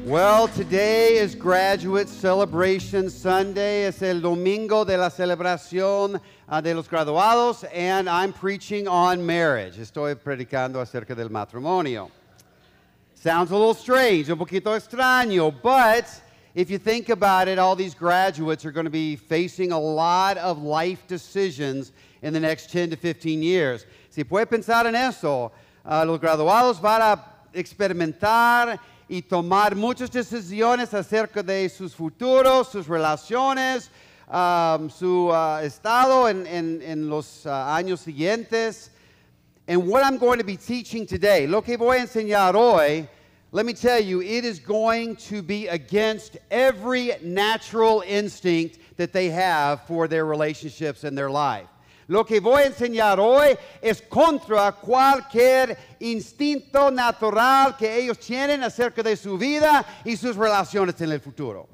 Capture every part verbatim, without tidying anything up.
Well, today is Graduate Celebration Sunday. Es el domingo de la celebración uh, de los graduados, and I'm preaching on marriage. Estoy predicando acerca del matrimonio. Sounds a little strange, un poquito extraño, but if you think about it, all these graduates are going to be facing a lot of life decisions in the next ten to fifteen years. Si puede pensar en eso, uh, los graduados van a experimentar y tomar muchas decisiones acerca de sus futuros, sus relaciones, um, su uh, estado en, en, en los uh, años siguientes. And what I'm going to be teaching today, lo que voy a enseñar hoy, let me tell you, it is going to be against every natural instinct that they have for their relationships and their life. Lo que voy a enseñar hoy es contra cualquier instinto natural que ellos tienen acerca de su vida y sus relaciones en el futuro.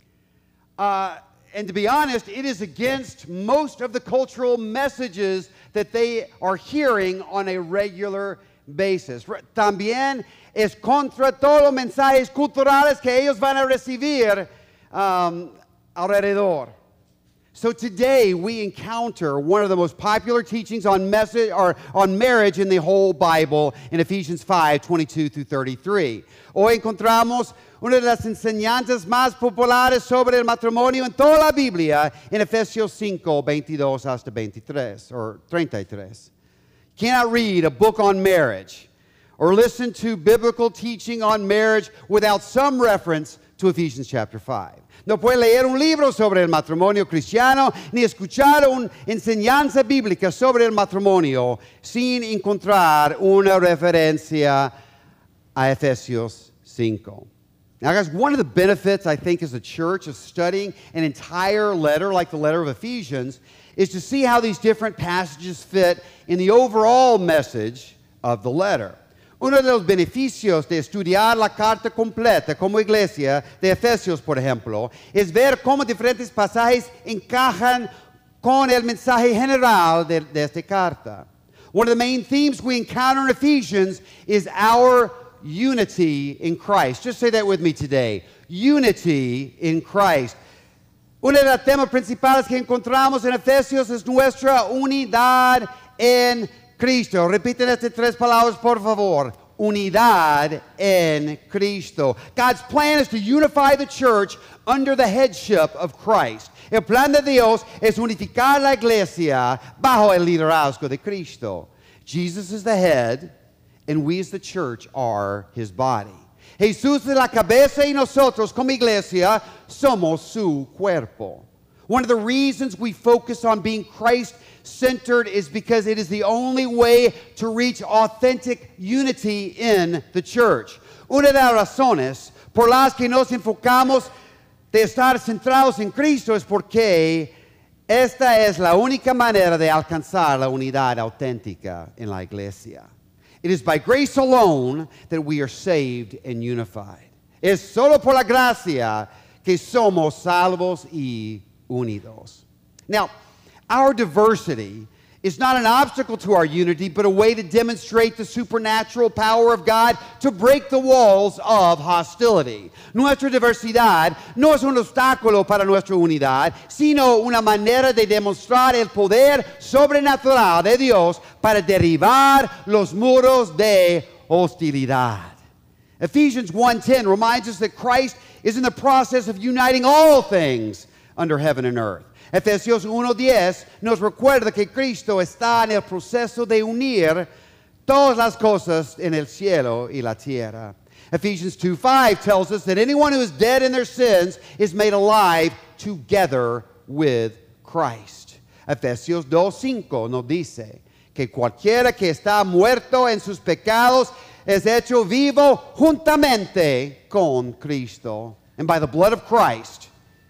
Uh, and to be honest, it is against most of the cultural messages that they are hearing on a regular basis. También es contra todos los mensajes culturales que ellos van a recibir um, alrededor. So today we encounter one of the most popular teachings on message or on marriage in the whole Bible in Ephesians five, twenty-two through thirty-three. Hoy encontramos una de las enseñanzas más populares sobre el matrimonio en toda la Biblia en Efesios cinco, veintidós hasta veintitrés or thirty-three. Cannot read a book on marriage or listen to biblical teaching on marriage without some reference to Ephesians chapter five. No puede leer un libro sobre el matrimonio cristiano ni escuchar una enseñanza bíblica sobre el matrimonio sin encontrar una referencia a Efesios cinco. Now, guys, one of the benefits, I think, as a church of studying an entire letter like the letter of Ephesians is to see how these different passages fit in the overall message of the letter. Uno de los beneficios de estudiar la carta completa como iglesia de Efesios, por ejemplo, es ver cómo diferentes pasajes encajan con el mensaje general de, de esta carta. One of the main themes we encounter in Ephesians is our unity in Christ. Just say that with me today. Unity in Christ. Uno de los temas principales que encontramos en Efesios es nuestra unidad en Cristo. Repiten estas tres palabras, por favor. Unidad en Cristo. God's plan is to unify the church under the headship of Christ. El plan de Dios es unificar la iglesia bajo el liderazgo de Cristo. Jesus is the head, and we as the church are his body. Jesús es la cabeza y nosotros como iglesia somos su cuerpo. One of the reasons we focus on being Christ-centered is because it is the only way to reach authentic unity in the church. Una de las razones por las que nos enfocamos de estar centrados en Cristo es porque esta es la única manera de alcanzar la unidad auténtica en la iglesia. It is by grace alone that we are saved and unified. Es solo por la gracia que somos salvos y unidos. Now, our diversity is not an obstacle to our unity, but a way to demonstrate the supernatural power of God to break the walls of hostility. Nuestra diversidad no es un obstáculo para nuestra unidad, sino una manera de demostrar el poder sobrenatural de Dios para derribar los muros de hostilidad. Ephesians one ten reminds us that Christ is in the process of uniting all things under heaven and earth. Efesios uno diez nos recuerda que Cristo está en el proceso de unir todas las cosas en el cielo y la tierra. Ephesians two five tells us that anyone who is dead in their sins is made alive together with Christ. Efesios dos cinco nos dice que cualquiera que está muerto en sus pecados es hecho vivo juntamente con Cristo. And by the blood of Christ,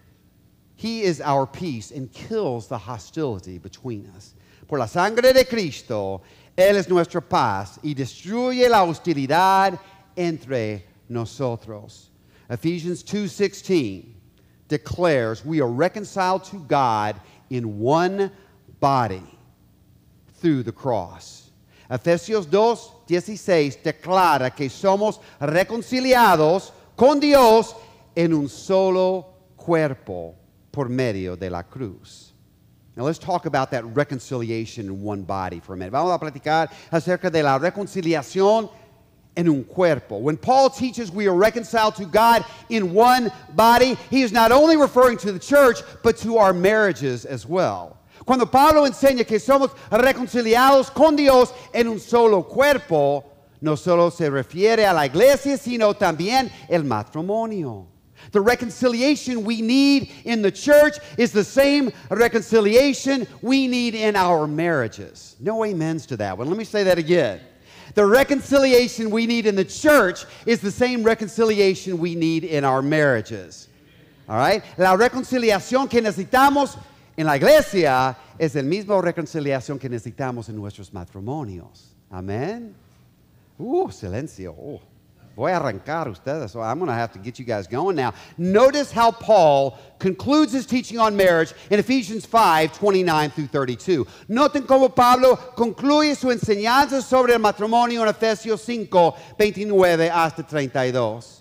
he is our peace and kills the hostility between us. Por la sangre de Cristo, Él es nuestra paz y destruye la hostilidad entre nosotros. Ephesians two sixteen declares we are reconciled to God in one body through the cross. Efesios dos dieciséis declara que somos reconciliados con Dios en un solo cuerpo por medio de la cruz. Now let's talk about that reconciliation in one body for a minute. Vamos a platicar acerca de la reconciliación en un cuerpo. When Paul teaches we are reconciled to God in one body, he is not only referring to the church, but to our marriages as well. Cuando Pablo enseña que somos reconciliados con Dios en un solo cuerpo, no solo se refiere a la iglesia, sino también el matrimonio. The reconciliation we need in the church is the same reconciliation we need in our marriages. No amens to that one. Let me say that again. The reconciliation we need in the church is the same reconciliation we need in our marriages. All right? La reconciliación que necesitamos en la iglesia es la misma reconciliación que necesitamos en nuestros matrimonios. Amén. Uh, silencio. Oh. Voy a arrancar ustedes, so I'm going to have to get you guys going now. Notice how Paul concludes his teaching on marriage in Ephesians five, twenty-nine through thirty-two. Noten cómo Pablo concluye su enseñanza sobre el matrimonio en Efesios cinco, veintinueve hasta treinta y dos.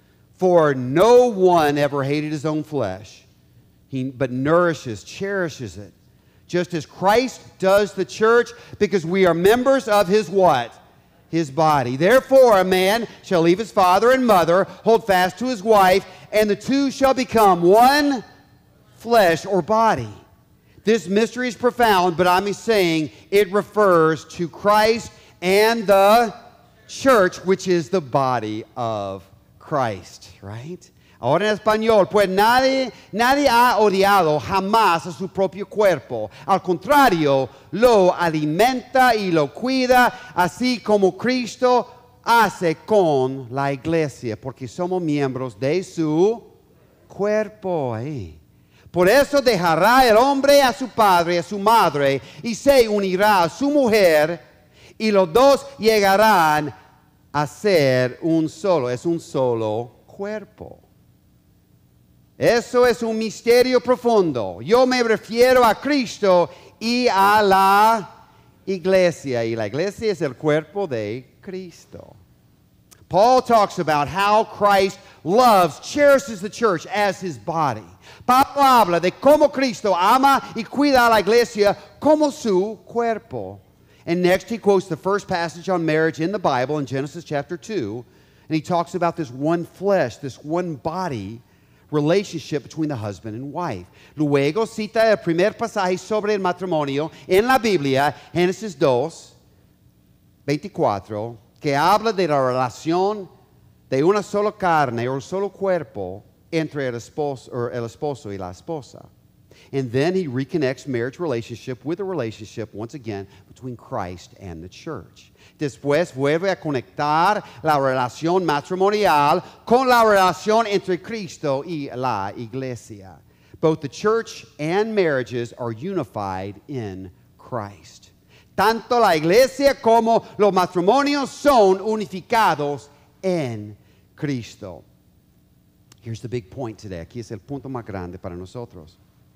For no one ever hated his own flesh, he, but nourishes, cherishes it, just as Christ does the church, because we are members of his what? His body. Therefore, a man shall leave his father and mother, hold fast to his wife, and the two shall become one flesh or body. This mystery is profound, but I'm saying it refers to Christ and the church, which is the body of Christ, right? Ahora en español, pues nadie, nadie ha odiado jamás a su propio cuerpo. Al contrario, lo alimenta y lo cuida, así como Cristo hace con la iglesia, porque somos miembros de su cuerpo. Eh. Por eso dejará el hombre a su padre y a su madre, y se unirá a su mujer, y los dos llegarán a ser un solo, es un solo cuerpo. Eso es un misterio profundo. Yo me refiero a Cristo y a la iglesia. Y la iglesia es el cuerpo de Cristo. Paul talks about how Christ loves, cherishes the church as his body. Pablo habla de cómo Cristo ama y cuida a la iglesia como su cuerpo. And next he quotes the first passage on marriage in the Bible in Genesis chapter two. And he talks about this one flesh, this one body relationship between the husband and wife. Luego cita el primer pasaje sobre el matrimonio en la Biblia, Génesis dos, veinticuatro, que habla de la relación de una sola carne o un solo cuerpo entre el esposo, or el esposo y la esposa. And then he reconnects marriage relationship with a relationship, once again, between Christ and the church. Después vuelve a conectar la relación matrimonial con la relación entre Cristo y la iglesia. Both the church and marriages are unified in Christ. Tanto la iglesia como los matrimonios son unificados en Cristo. Here's the big point today. Aquí es el punto más grande para nosotros.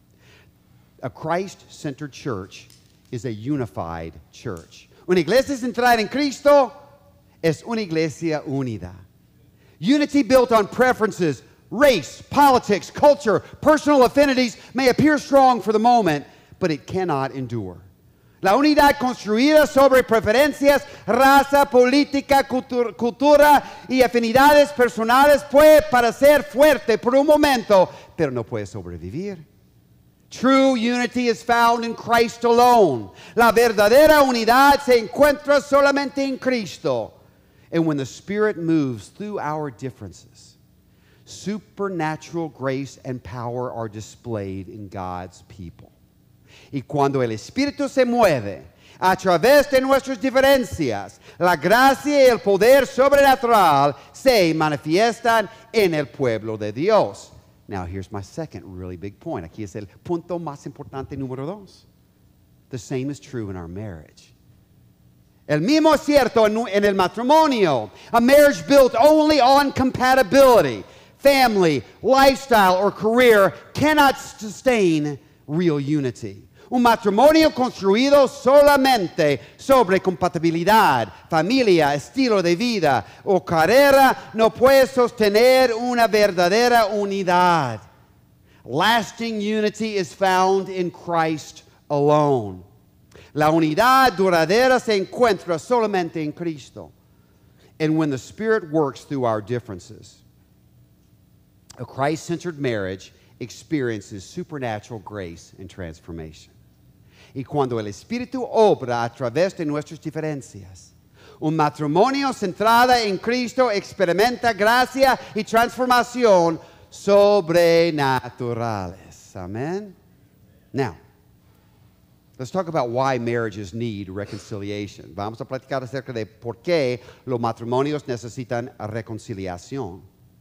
A Christ-centered church is a unified church. Una iglesia centrada en Cristo es una iglesia unida. Unity built on preferences, race, politics, culture, personal affinities may appear strong for the moment, but it cannot endure. La unidad construida sobre preferencias, raza, política, cultura, cultura y afinidades personales puede parecer fuerte por un momento, pero no puede sobrevivir. True unity is found in Christ alone. La verdadera unidad se encuentra solamente en Cristo. And when the Spirit moves through our differences, supernatural grace and power are displayed in God's people. Y cuando el Espíritu se mueve a través de nuestras diferencias, la gracia y el poder sobrenatural se manifiestan en el pueblo de Dios. Now, here's my second really big point. Aquí es el punto más importante número dos. The same is true in our marriage. El mismo es cierto en, en el matrimonio. A marriage built only on compatibility, family, lifestyle, or career cannot sustain real unity. Un matrimonio construido solamente sobre compatibilidad, familia, estilo de vida o carrera no puede sostener una verdadera unidad. Lasting unity is found in Christ alone. La unidad duradera se encuentra solamente en Cristo. And when the Spirit works through our differences, a Christ-centered marriage experiences supernatural grace and transformation. Y cuando el Espíritu obra a través de nuestras diferencias, un matrimonio centrado en Cristo experimenta gracia y transformación sobrenaturales. Amen? Now, let's talk about why marriages need reconciliation. Vamos a platicar acerca de por qué los matrimonios necesitan reconciliación.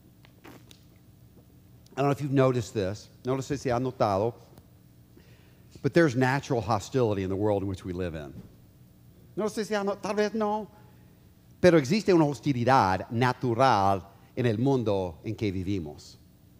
I don't know if you've noticed this. No sé si han notado, but there's natural hostility in the world in which we live in. No sé si han notado, tal vez no, pero existe una hostilidad natural en el mundo en que vivimos.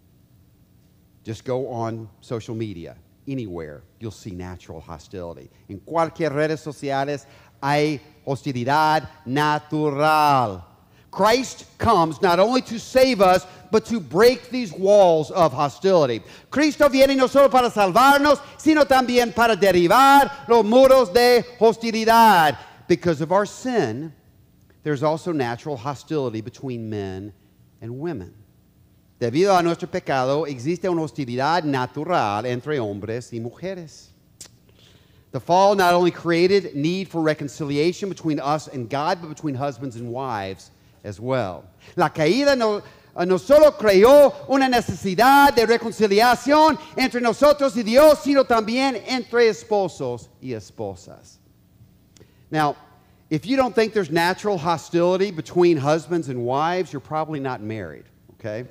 Just go on social media. Anywhere, you'll see natural hostility. En cualquier redes sociales hay hostilidad natural. Christ comes not only to save us, but to break these walls of hostility. Cristo viene no solo para salvarnos, sino también para derribar los muros de hostilidad. Because of our sin, there's also natural hostility between men and women. Debido a nuestro pecado, existe una hostilidad natural entre hombres y mujeres. The fall not only created need for reconciliation between us and God, but between husbands and wives as well. La caída no, no solo creó una necesidad de reconciliación entre nosotros y Dios, sino también entre esposos y esposas. Now, if you don't think there's natural hostility between husbands and wives, you're probably not married, okay?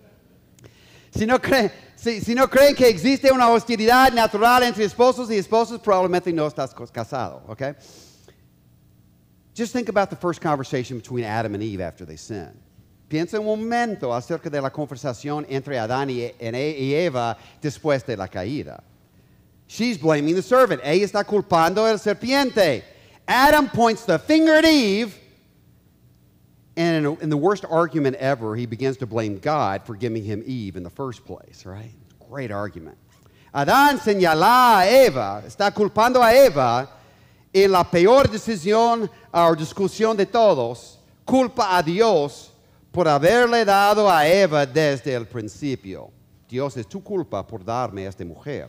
Si no, creen, si, si no creen que existe una hostilidad natural entre esposos y esposas, probablemente no estás casado, okay? Just think about the first conversation between Adam and Eve after they sinned. Piensa un momento acerca de la conversación entre Adán y, y Eva después de la caída. She's blaming the serpent. Ella está culpando al serpiente. Adam points the finger at Eve, and in, in the worst argument ever, he begins to blame God for giving him Eve in the first place, right? Great argument. Adán señala a Eva, está culpando a Eva en la peor decisión o discusión de todos, culpa a Dios por haberle dado a Eva desde el principio. Dios, es tu culpa por darme a esta mujer.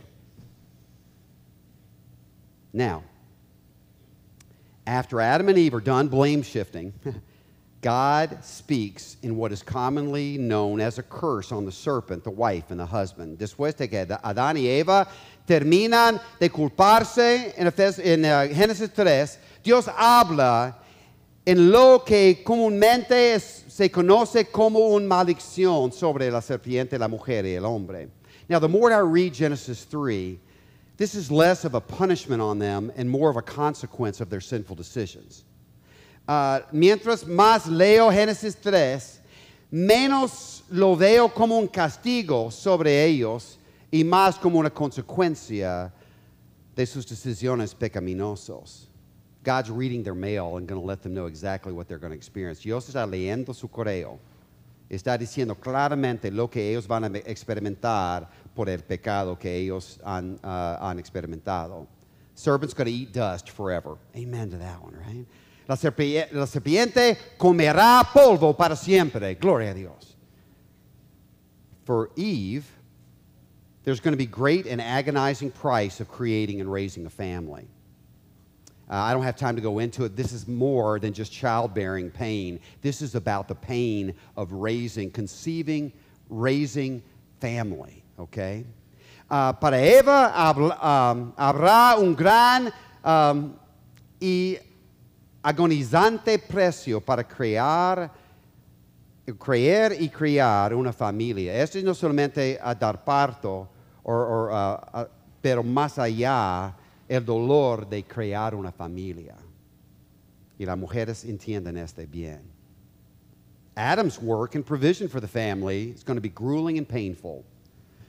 Now, after Adam and Eve are done blame shifting, God speaks in what is commonly known as a curse on the serpent, the wife, and the husband. Después de que Adán y Eva terminan de culparse en, en uh, Génesis tres, Dios habla en lo que comúnmente es, se conoce como una maldición sobre la serpiente, la mujer y el hombre. Now, the more I read Genesis three, this is less of a punishment on them and more of a consequence of their sinful decisions. Uh, mientras más leo Génesis tres, menos lo veo como un castigo sobre ellos y más como una consecuencia de sus decisiones pecaminosas. God's reading their mail and going to let them know exactly what they're going to experience. Dios está leyendo su correo. Está diciendo claramente lo que ellos van a experimentar por el pecado que ellos han, uh, han experimentado. Serpent's going to eat dust forever. Amen to that one, right? La serpiente, la serpiente comerá polvo para siempre. Gloria a Dios. For Eve, there's going to be great and agonizing price of creating and raising a family. Uh, I don't have time to go into it. This is more than just childbearing pain. This is about the pain of raising, conceiving, raising family, okay? Uh, para Eva um, habrá un gran um, y agonizante precio para crear, creer y criar una familia. Esto es no solamente a dar parto, or, or, uh, uh, pero más allá el dolor de crear una familia. Y las mujeres entienden este bien. Adam's work and provision for the family is going to be grueling and painful.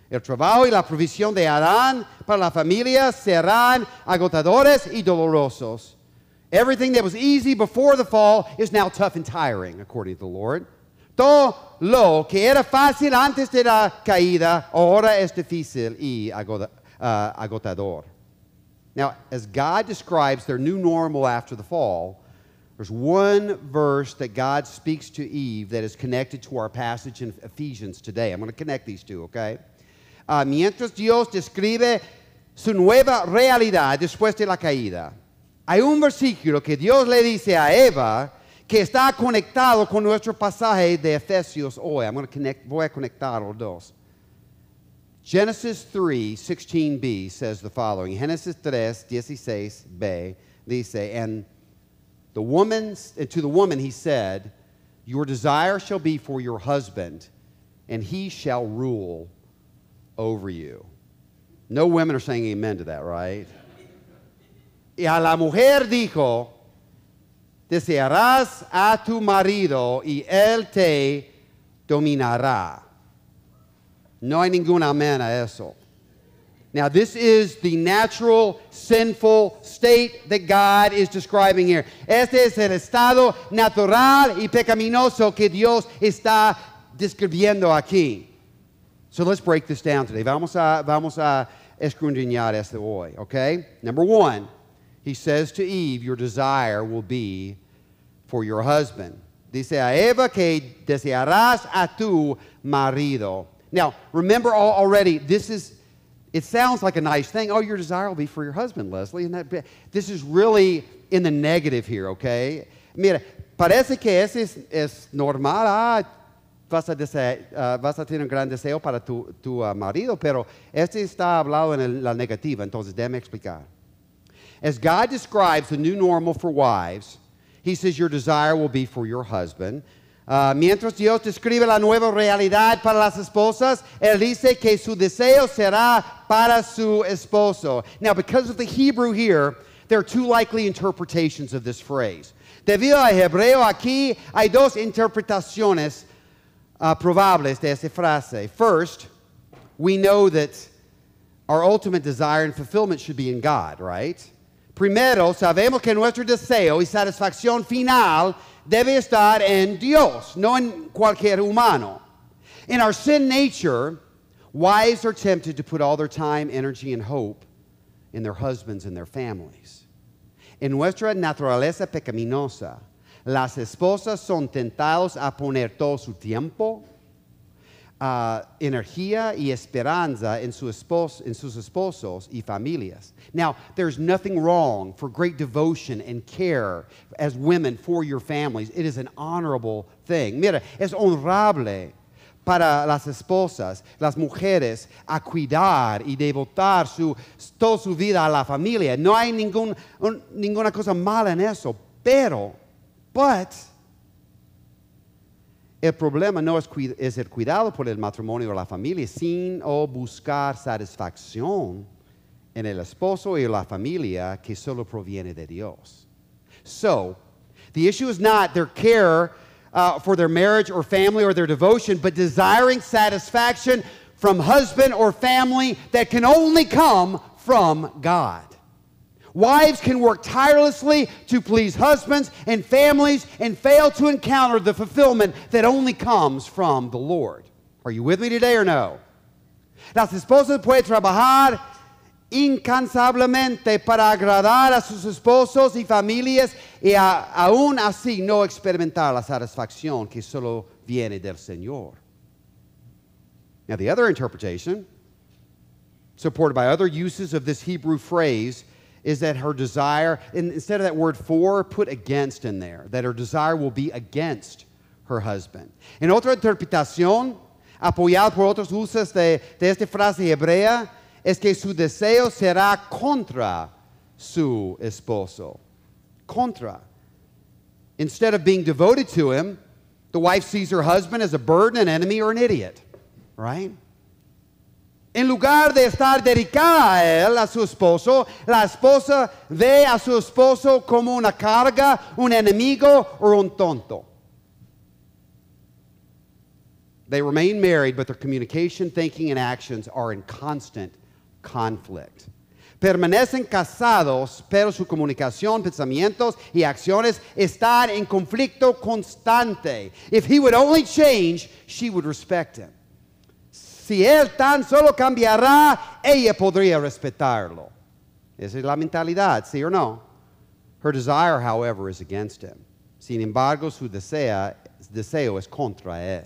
El trabajo y la provisión de Adán para la familia serán agotadores y dolorosos. Everything that was easy before the fall is now tough and tiring, according to the Lord. Todo lo que era fácil antes de la caída, ahora es difícil y agotador. Now, as God describes their new normal after the fall, there's one verse that God speaks to Eve that is connected to our passage in Ephesians today. I'm going to connect these two, okay? Uh, mientras Dios describe su nueva realidad después de la caída, hay un versículo que Dios le dice a Eva que está conectado con nuestro pasaje de Efesios hoy. I'm going to connect, voy a conectar los dos. Genesis three sixteen b says the following. Genesis tres dieciséis b dice, and the woman, and to the woman he said, your desire shall be for your husband, and he shall rule over you. No women are saying amen to that, right? Y a la mujer dijo, desearás a tu marido y él te dominará. No hay ningún amen a eso. Now, this is the natural, sinful state that God is describing here. Este es el estado natural y pecaminoso que Dios está describiendo aquí. So let's break this down today. Vamos a, vamos a escudriñar esto hoy, okay? Number one, he says to Eve, your desire will be for your husband. Dice a Eva que desearás a tu marido. Now, remember already, this is, it sounds like a nice thing. Oh, your desire will be for your husband, Leslie. And that, this is really in the negative here, okay? Mira, parece que eso es, es normal. Ah, vas a, dese, uh, vas a tener un gran deseo para tu, tu uh, marido, pero este está hablado en el, la negativa, entonces déjame explicar. As God describes the new normal for wives, he says your desire will be for your husband. Uh, mientras Dios describe la nueva realidad para las esposas, él dice que su deseo será para su esposo. Now, because of the Hebrew here, there are two likely interpretations of this phrase. Debido al hebreo aquí, hay dos interpretaciones uh, probables de esta frase. First, we know that our ultimate desire and fulfillment should be in God, right? Primero, sabemos que nuestro deseo y satisfacción final debe estar en Dios, no en cualquier humano. In our sin nature, wives are tempted to put all their time, energy, and hope in their husbands and their families. En nuestra naturaleza pecaminosa, las esposas son tentadas a poner todo su tiempo, Uh, energía y esperanza en, su espos- en sus esposos y familias. Now, there's nothing wrong for great devotion and care as women for your families. It is an honorable thing. Mira, es honorable para las esposas, las mujeres, a cuidar y devotar su, toda su vida a la familia. No hay ningún, un, ninguna cosa mala en eso, pero, but, el problema no es, es el cuidado por el matrimonio o la familia, sin o buscar satisfacción en el esposo y la familia que solo proviene de Dios. So, the issue is not their care uh, for their marriage or family or their devotion, but desiring satisfaction from husband or family that can only come from God. Wives can work tirelessly to please husbands and families and fail to encounter the fulfillment that only comes from the Lord. Are you with me today or no? Las esposas pueden trabajar incansablemente para agradar a sus esposos y familias y a, aún así no experimentar la satisfacción que solo viene del Señor. Now, the other interpretation, supported by other uses of this Hebrew phrase, is that her desire, and instead of that word for, put against in there, that her desire will be against her husband. En otra interpretación, apoyada por otros usos de, de esta frase hebrea, es que su deseo será contra su esposo. Contra. Instead of being devoted to him, the wife sees her husband as a burden, an enemy, or an idiot. Right? En lugar de estar dedicada a él, a su esposo, la esposa ve a su esposo como una carga, un enemigo o un tonto. They remain married, but their communication, thinking, and actions are in constant conflict. Permanecen casados, pero su comunicación, pensamientos y acciones están en conflicto constante. If he would only change, she would respect him. Si él tan solo cambiará, ella podría respetarlo. Esa es la mentalidad, ¿sí o no? Her desire, however, is against him. Sin embargo, su desea, deseo es contra él.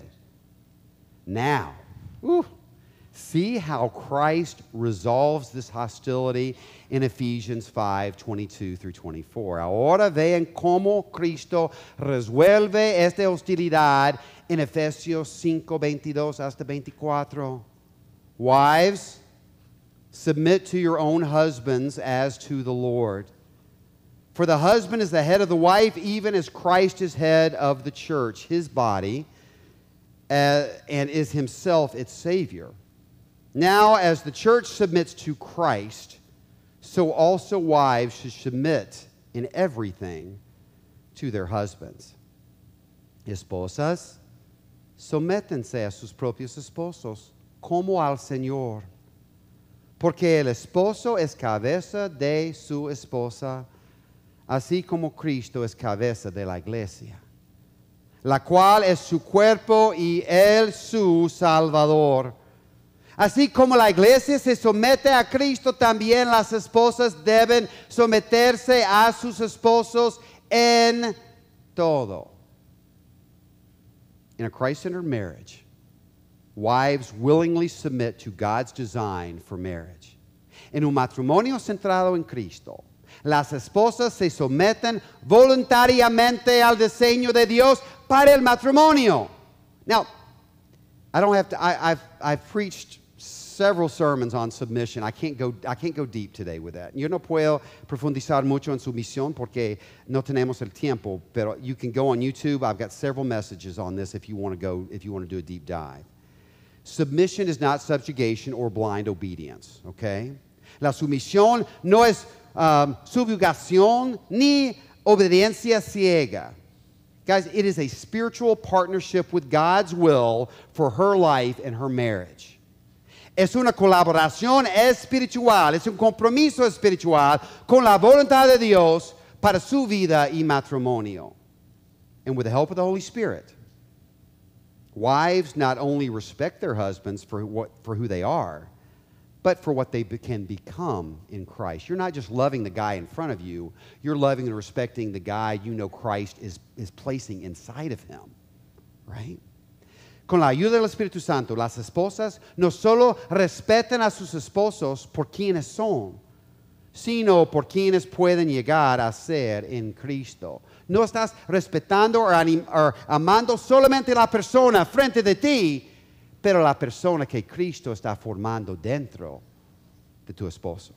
Now, ooh, see how Christ resolves this hostility in Ephesians five, twenty-two through twenty-four. Ahora vean cómo Cristo resuelve esta hostilidad en Efesios cinco, veintidós hasta veinticuatro. Wives, submit to your own husbands as to the Lord. For the husband is the head of the wife, even as Christ is head of the church, his body, uh, and is himself its Savior. Now, as the church submits to Christ, so also wives should submit in everything to their husbands. Esposas, sométense a sus propios esposos, como al Señor. Porque el esposo es cabeza de su esposa, así como Cristo es cabeza de la iglesia, la cual es su cuerpo y él su Salvador. Así como la iglesia se somete a Cristo, también las esposas deben someterse a sus esposos en todo. In a Christ-centered marriage, wives willingly submit to God's design for marriage. En un matrimonio centrado en Cristo, las esposas se someten voluntariamente al diseño de Dios para el matrimonio. Now, I don't have to, I, I've, I've preached several sermons on submission. I can't go, I can't go deep today with that. Yo no puedo profundizar mucho en sumisión porque no tenemos el tiempo, pero you can go on YouTube. I've got several messages on this if you want to go, if you want to do a deep dive. Submission is not subjugation or blind obedience, okay? La sumisión no es um, subjugación ni obediencia ciega. Guys, it is a spiritual partnership with God's will for her life and her marriage. Es una colaboración espiritual, es un compromiso espiritual con la voluntad de Dios para su vida y matrimonio. And with the help of the Holy Spirit, wives not only respect their husbands for, what, for who they are, but for what they be, can become in Christ. You're not just loving the guy in front of you, you're loving and respecting the guy you know Christ is, is placing inside of him, right? Con la ayuda del Espíritu Santo, las esposas no solo respetan a sus esposos por quienes son, sino por quienes pueden llegar a ser en Cristo. No estás respetando o, anim, o amando solamente la persona frente de ti, pero la persona que Cristo está formando dentro de tu esposo.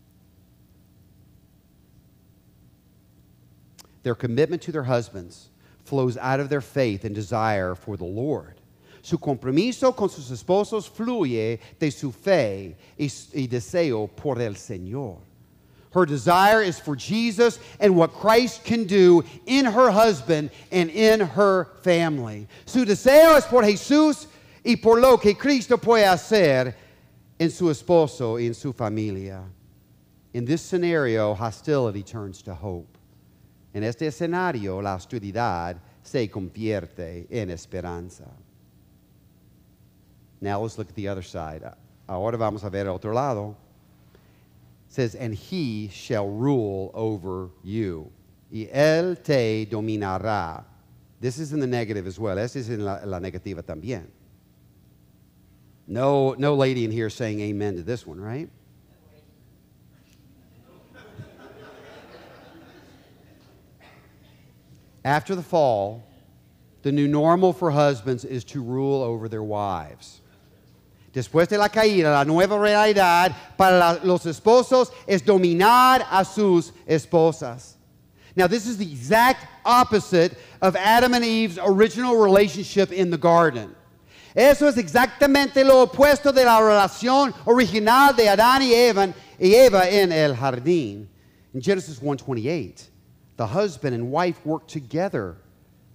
Their commitment to their husbands flows out of their faith and desire for the Lord. Su compromiso con sus esposos fluye de su fe y, y deseo por el Señor. Her desire is for Jesus and what Christ can do in her husband and in her family. Su deseo es por Jesús y por lo que Cristo puede hacer en su esposo y en su familia. In this scenario, hostility turns to hope. En este escenario, la hostilidad se convierte en esperanza. Now let's look at the other side. Ahora vamos a ver el otro lado. It says, and he shall rule over you. Y él te dominará. This is in the negative as well. This is in la, la negativa también. No, no lady in here saying amen to this one, right? After the fall, the new normal for husbands is to rule over their wives. Después de la caída, la nueva realidad para la, los esposos es dominar a sus esposas. Now, this is the exact opposite of Adam and Eve's original relationship in the garden. Eso es exactamente lo opuesto de la relación original de Adán y Eva, y Eva en el jardín. In Genesis one twenty-eight, the husband and wife work together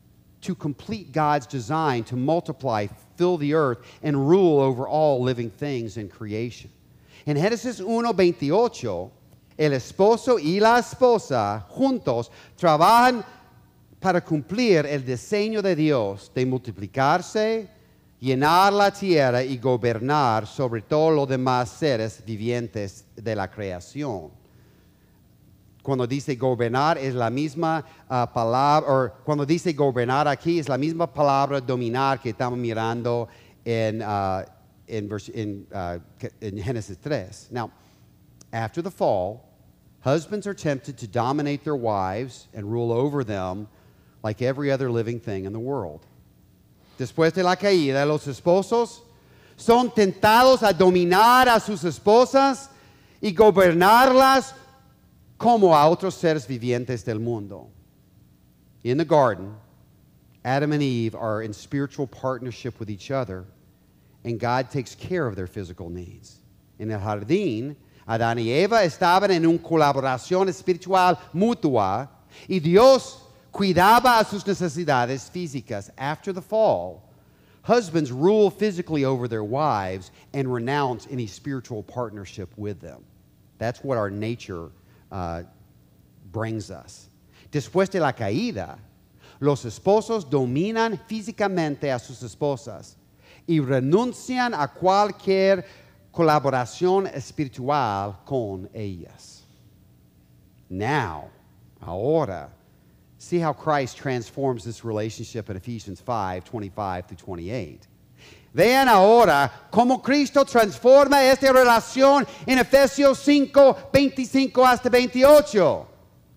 to complete God's design to multiply, fill the earth, and rule over all living things in creation. En Génesis uno veintiocho, el esposo y la esposa juntos trabajan para cumplir el diseño de Dios de multiplicarse, llenar la tierra y gobernar sobre todos los demás seres vivientes de la creación. Cuando dice gobernar es la misma uh, palabra, o cuando dice gobernar aquí es la misma palabra dominar que estamos mirando en, uh, in, verse, in, uh, in Genesis tres. Now, after the fall, husbands are tempted to dominate their wives and rule over them like every other living thing in the world. Después de la caída, los esposos son tentados a dominar a sus esposas y gobernarlas como a otros seres vivientes del mundo. In the garden, Adam and Eve are in spiritual partnership with each other, and God takes care of their physical needs. En el jardín, Adán y Eva estaban en una colaboración espiritual mutua, y Dios cuidaba a sus necesidades físicas. After the fall, husbands rule physically over their wives and renounce any spiritual partnership with them. That's what our nature uh, brings us. Después de la caída, los esposos dominan físicamente a sus esposas y renuncian a cualquier colaboración espiritual con ellas. Now, ahora, see how Christ transforms this relationship in Ephesians five, twenty-five through twenty-eight. Vean ahora cómo Cristo transforma esta relación en Efesios cinco, veinticinco hasta veintiocho.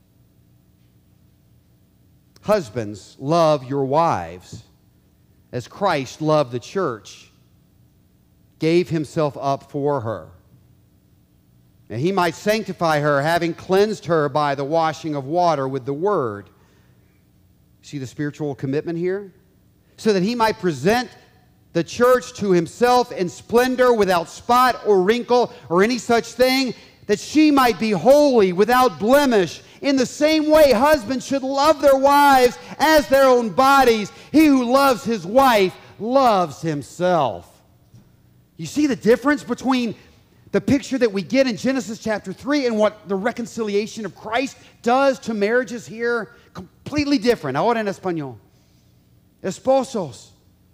Husbands, love your wives as Christ loved the church, gave himself up for her, and he might sanctify her, having cleansed her by the washing of water with the word. See the spiritual commitment here? So that he might present the church to himself in splendor, without spot or wrinkle or any such thing, that she might be holy, without blemish. In the same way, husbands should love their wives as their own bodies. He who loves his wife loves himself. You see the difference between the picture that we get in Genesis chapter three and what the reconciliation of Christ does to marriages here? Completely different. Ahora en español. Esposos,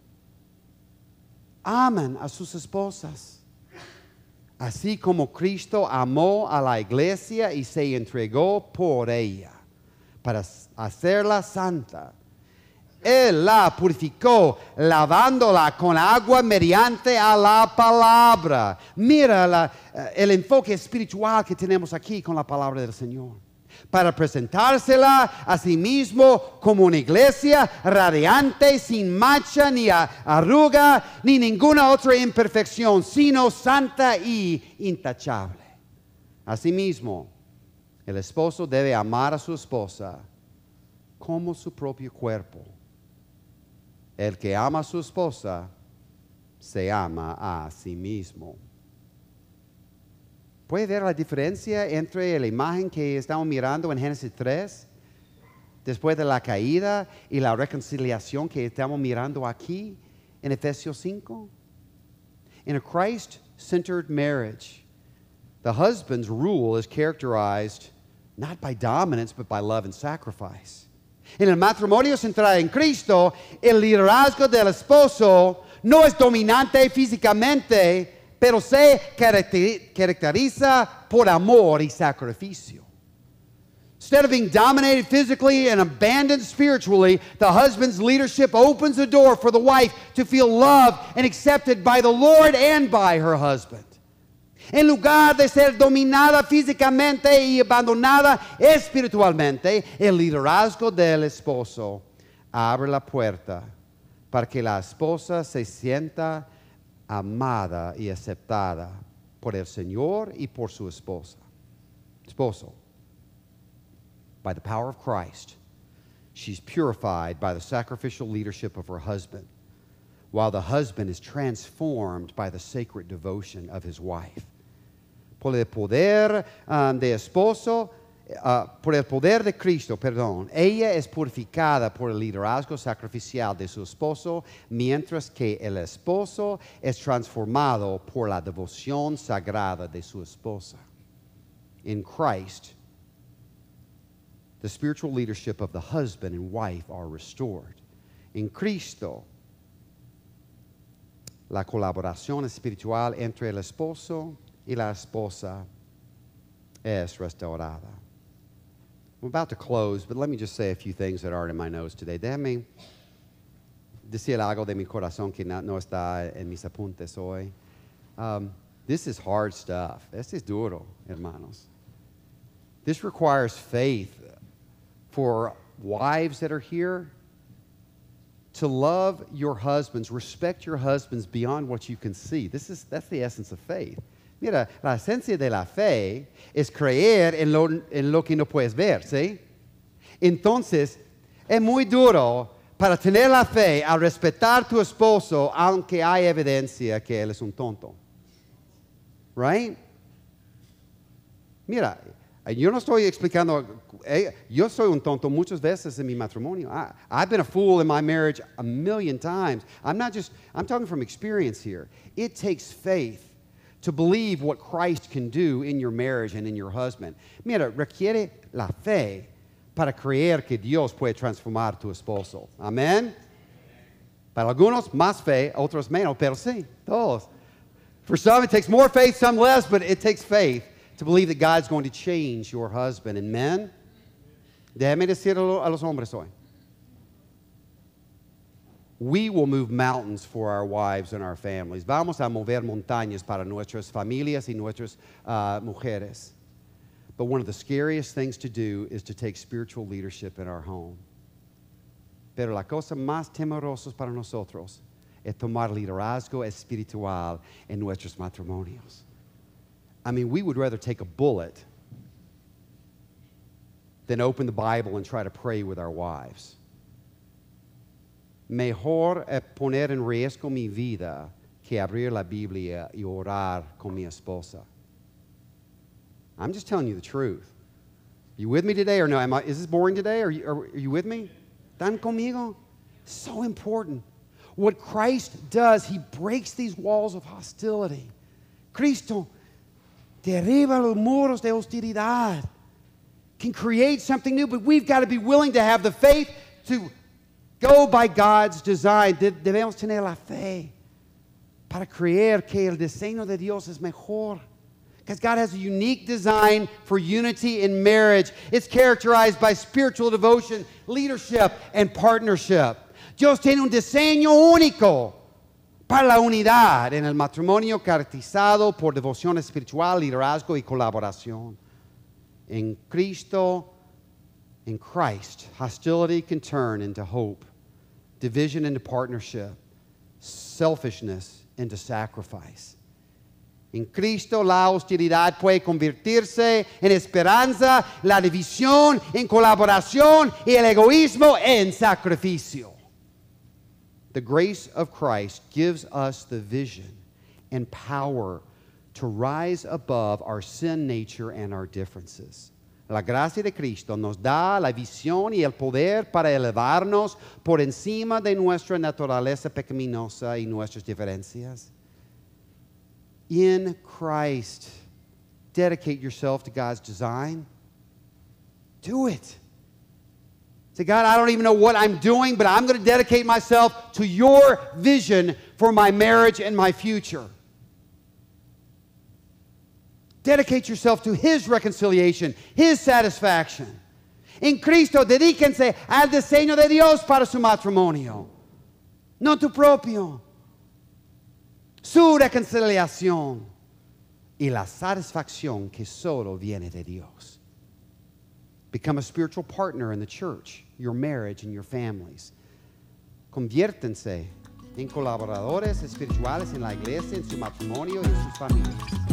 aman a sus esposas, así como Cristo amó a la iglesia y se entregó por ella, para hacerla santa. Él la purificó, lavándola con agua mediante a la palabra. Mira la, el enfoque espiritual que tenemos aquí con la palabra del Señor. Para presentársela a sí mismo como una iglesia radiante, sin mancha, ni arruga, ni ninguna otra imperfección, sino santa y intachable. Asimismo, el esposo debe amar a su esposa como su propio cuerpo. El que ama a su esposa se ama a sí mismo. ¿Puede ver la diferencia entre la imagen que estamos mirando en Génesis tres, después de la caída, y la reconciliación que estamos mirando aquí en Efesios cinco? In a Christ-centered marriage, the husband's rule is characterized not by dominance, but by love and sacrifice. En el matrimonio centrado en Cristo, el liderazgo del esposo no es dominante físicamente, pero se caracteriza por amor y sacrificio. Instead of being dominated physically and abandoned spiritually, the husband's leadership opens the door for the wife to feel loved and accepted by the Lord and by her husband. En lugar de ser dominada físicamente y abandonada espiritualmente, el liderazgo del esposo abre la puerta para que la esposa se sienta amada y aceptada por el Señor y por su esposa. Esposo. By the power of Christ, she's purified by the sacrificial leadership of her husband, while the husband is transformed by the sacred devotion of his wife. Por el poder um, de esposo, uh, por el poder de Cristo, perdón, ella es purificada por el liderazgo sacrificial de su esposo, mientras que el esposo es transformado por la devoción sagrada de su esposa. In Christ, the spiritual leadership of the husband and wife are restored. En Cristo, la colaboración espiritual entre el esposo y la esposa es restaurada. I'm about to close, but let me just say a few things that aren't in my notes today. Déjame decir algo de mi corazón que no, no está en mis apuntes hoy. Um, this is hard stuff. This is duro, hermanos. This requires faith for wives that are here to love your husbands, respect your husbands beyond what you can see. This is, that's the essence of faith. Mira, la esencia de la fe es creer en lo, en lo que no puedes ver, ¿sí? Entonces, es muy duro para tener la fe a respetar a tu esposo aunque hay evidencia que él es un tonto. Right? Mira, yo no estoy explicando, yo soy un tonto muchas veces en mi matrimonio. I, I've been a fool in my marriage a million times. I'm not just, I'm talking from experience here. It takes faith to believe what Christ can do in your marriage and in your husband. Mira, requiere la fe para creer que Dios puede transformar tu esposo. Amén. Para algunos más fe, otros menos, pero sí, todos. For some it takes more faith, some less, but it takes faith to believe that God's going to change your husband. And men, déjame decirlo a los hombres hoy. We will move mountains for our wives and our families. Vamos a mover montañas para nuestras familias y nuestras uh, mujeres. But one of the scariest things to do is to take spiritual leadership in our home. Pero la cosa más temerosa para nosotros es tomar liderazgo espiritual en nuestros matrimonios. I mean, we would rather take a bullet than open the Bible and try to pray with our wives. Mejor es poner en riesgo mi vida que abrir la Biblia y orar con mi esposa. I'm just telling you the truth. You with me today or no? Am I, is this boring today? Are you, are, are you with me? ¿Están conmigo? So important. What Christ does, He breaks these walls of hostility. Cristo derriba los muros de hostilidad. Can create something new, but we've got to be willing to have the faith to go by God's design. De- debemos tener la fe para creer que el diseño de Dios es mejor. Because God has a unique design for unity in marriage. It's characterized by spiritual devotion, leadership, and partnership. Dios tiene un diseño único para la unidad en el matrimonio caracterizado por devoción espiritual, liderazgo y colaboración. En Cristo, in Christ, hostility can turn into hope, division into partnership, selfishness into sacrifice. En Cristo la hostilidad puede convertirse en esperanza, la división en colaboración y el egoísmo en sacrificio. The grace of Christ gives us the vision and power to rise above our sin nature and our differences. La gracia de Cristo nos da la visión y el poder para elevarnos por encima de nuestra naturaleza pecaminosa y nuestras diferencias. In Christ, dedicate yourself to God's design. Do it. Say, God, I don't even know what I'm doing, but I'm going to dedicate myself to your vision for my marriage and my future. Dedicate yourself to His reconciliation, His satisfaction. En Cristo, dedíquense al diseño de Dios para su matrimonio, no tu propio. Su reconciliación y la satisfacción que solo viene de Dios. Become a spiritual partner in the church, your marriage, and your families. Conviértense en colaboradores espirituales en la iglesia, en su matrimonio y en sus familias.